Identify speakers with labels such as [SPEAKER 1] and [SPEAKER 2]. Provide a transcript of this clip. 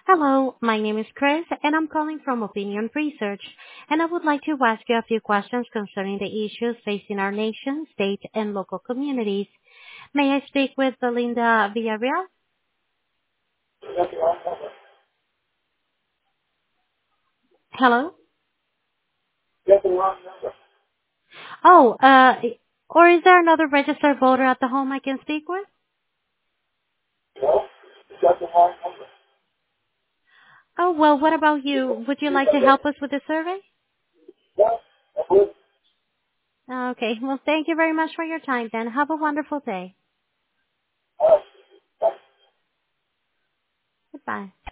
[SPEAKER 1] Hello, my name is Chris, and I'm calling from Opinion Research, and I would like to ask you a few questions concerning the issues facing our nation, state, and local communities. May I speak with Belinda Villarreal? Hello?
[SPEAKER 2] Get the wrong number.
[SPEAKER 1] Oh, or is there another registered voter at the home I can speak with?
[SPEAKER 2] No, you got the wrong number.
[SPEAKER 1] Oh, well, what about you? Would you
[SPEAKER 2] You
[SPEAKER 1] like
[SPEAKER 2] got
[SPEAKER 1] to
[SPEAKER 2] that.
[SPEAKER 1] help us with the survey?
[SPEAKER 2] No, I would.
[SPEAKER 1] Okay, well, thank you very much for your time then. Have a wonderful day.
[SPEAKER 2] All right.
[SPEAKER 1] Goodbye.